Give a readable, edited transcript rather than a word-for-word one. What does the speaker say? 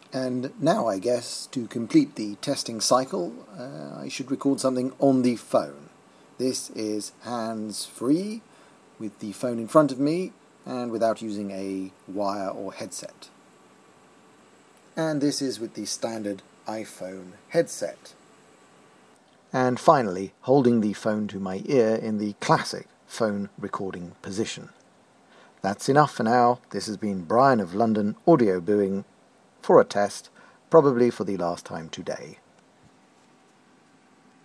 And now, I guess, to complete the testing cycle, I should record something on the phone. This is hands-free, with the phone in front of me, and without using a wire or headset. And this is with the standard iPhone headset. And finally, holding the phone to my ear in the classic phone recording position. That's enough for now. This has been Brian of London Audiobooing for a test, probably for the last time today.